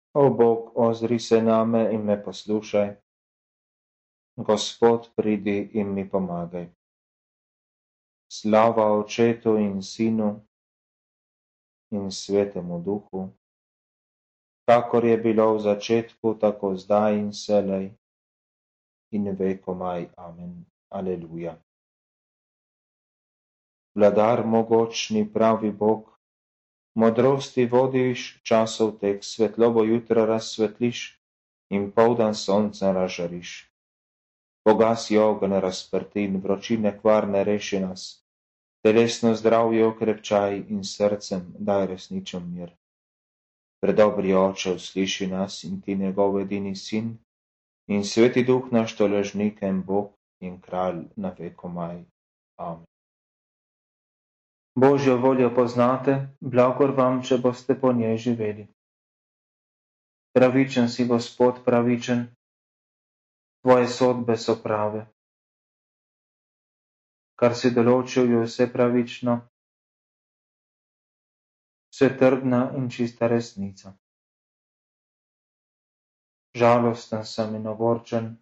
O Bog, ozri se name in me poslušaj. Gospod, pridi in mi pomagaj. Slava Očetu in Sinu in Svetemu Duhu, kakor je bilo v začetku, tako zdaj in vselej in vekomaj. Amen. Aleluja. Vladar mogočni, pravi Bog, modrosti vodiš, časov tek, svetlobo jutra razsvetliš in poldan sonca razžariš. Pogasi ogenj razprtin, vročine kvarne reši nas, telesno zdravje okrepčaj in srcem daj resničen mir. Predobri Oče, usliši nas in ti njegov edini sin in Sveti Duh naš tolažnik en Bog in kralj na vekomaj. Amen. Božjo voljo poznate, blagor vam, če boste po njej živeli. Pravičen si, Gospod, pravičen, tvoje sodbe so prave. Kar si določil, je vse pravično, vse trdna in čista resnica. Žalosten sem in ogorčen,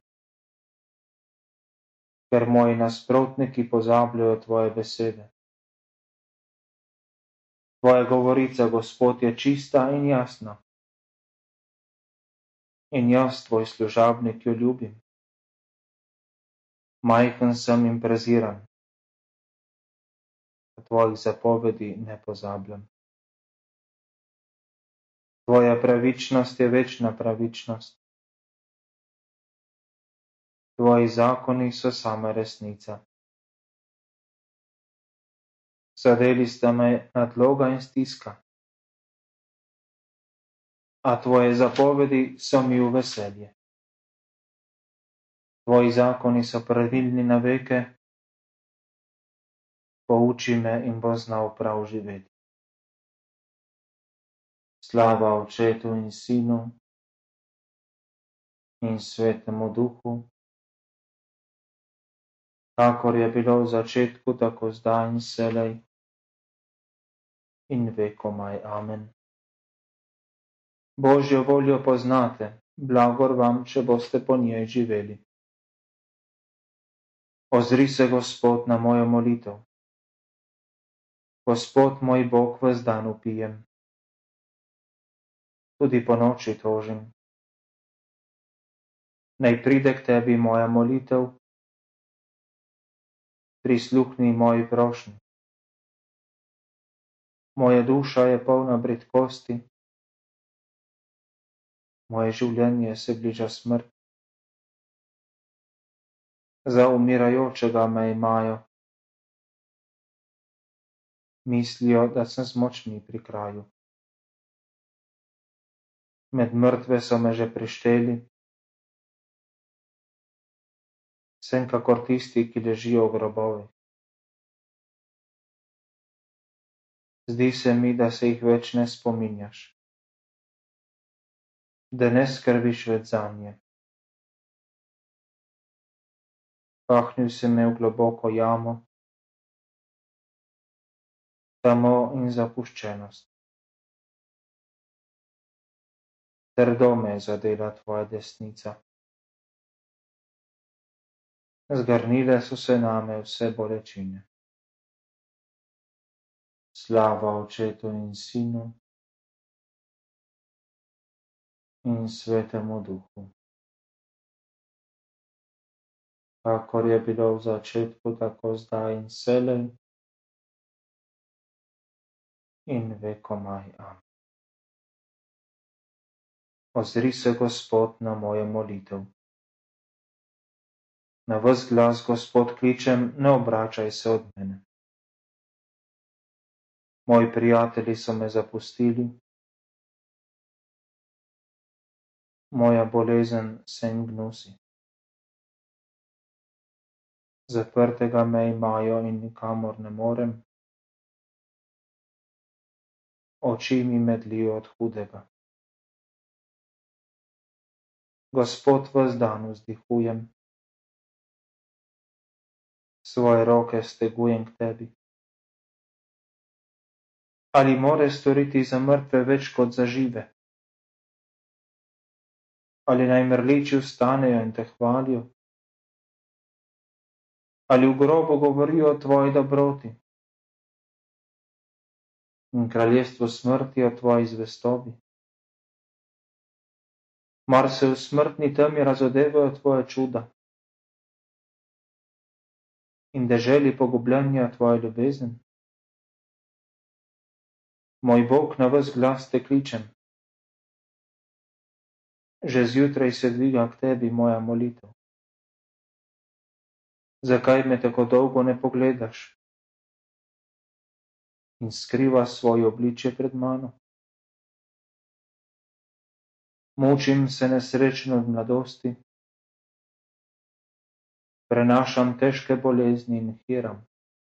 ker moji nasprotniki pozabljajo tvoje besede. Tvoja govorica, Gospod, je čista in jasna. In jaz, tvoj služabnik, jo ljubim. Majhen sem in preziran, a tvojih zapovedi ne pozabljam. Tvoja pravičnost je večna pravičnost. Tvoji zakoni so sama resnica. Zadeli sta me nadloga in stiska, a tvoje zapovedi so mi v veselje. Tvoji zakoni so pravilni na veke, pouči me in bo znal prav živeti. Slava Očetu in Sinu in Svetemu Duhu, kakor je bilo v začetku, tako zdaj in vselej in vekomaj. Amen. Božjo voljo poznate, blagor vam, če boste po njej živeli. Ozri se, Gospod, na mojo molitev. Gospod moj Bog, ves dan vpijem. Tudi po noči tožim. Naj pride k tebi moja molitev, prisluhni moji prošnji. Moja duša je polna bridkosti, moje življenje se bliža smrt. Za umirajočega me imajo, mislijo, da sem zmočni pri kraju. Med mrtve so me že prišteli, sem kakor tisti, ki ležijo v grobovih. Zdi se mi, da se jih več ne spominjaš, da ne skrbiš več zanje. Pahnil si me v globoko jamo, tamo in zapuščenost. Trdo me je zadela tvoja desnica. Zgrnile so se name vse bolečine. Slava Očetu in Sinu in Svetemu Duhu, kakor je bilo v začetku, tako zdaj in vselej in vekomaj. Amen. Ozri se, Gospod, na mojo molitev. Na ves glas, Gospod, kličem, ne obračaj se od mene. Moji prijatelji so me zapustili, moja bolezen se jim gnusi. Zaprtega me imajo in nikamor ne morem, oči mi medlijo od hudega. Gospod, ves dan vzdihujem, svoje roke stegujem k tebi. Ali more storiti za mrtve več kot za žive? Ali naj mrliči vstanejo in te hvalijo? Ali v grobu govorijo o tvoji dobroti in kraljestvu smrti o tvoji zvestobi? Mar se v smrtni temi razodevajo tvoje čuda in deželi pogubljenja tvoje ljubezen? Moj Bog, na ves glas te kličem. Že zjutraj se dviga k tebi moja molitev. Zakaj me tako dolgo ne pogledaš in skriva svoje obličje pred mano? Mučim se nesrečno od mladosti, prenašam težke bolezni in hiram.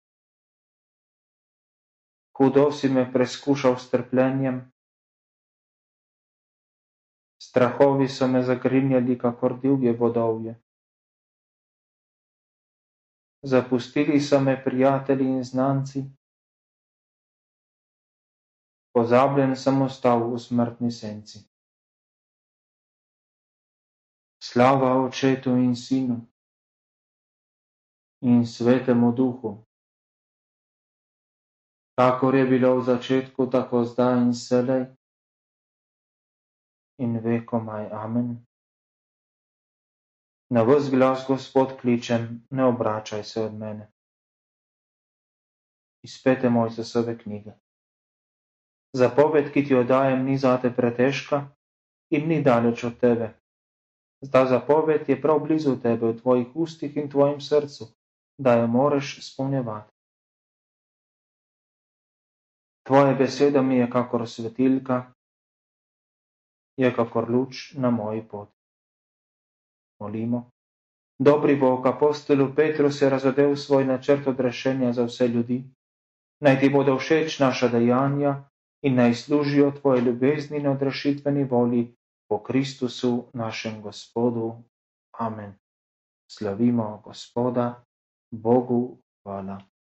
Hudo si me preskušal s trpljenjem, strahovi so me zagrinjali kakor divje vodovje. Zapustili so me prijatelji in znanci, pozabljen sem ostal v smrtni senci. Slava Očetu in Sinu in Svetemu Duhu, kakor je bilo v začetku, tako zdaj in vselej in vekomaj. Amen. Na ves glas, Gospod, kličem, ne obračaj se od mene. Izpete Mojzesove knjige. Zapoved, ki ti jo dajem, ni zate pretežka in ni daleč od tebe. Ta zapoved je prav blizu tebe, v tvojih ustih in tvojem srcu, da jo moreš izpolnjevati. Tvoja beseda mi je kakor svetilka, je kakor luč na moji poti. Molimo. Dobri Bog, apostolu Petru se je razodel svoj načrt odrešenja za vse ljudi. Naj ti bodo všeč naša dejanja in naj služijo tvoje ljubezni in odrešitveni volji po Kristusu našem Gospodu. Amen. Slavimo Gospoda, Bogu hvala.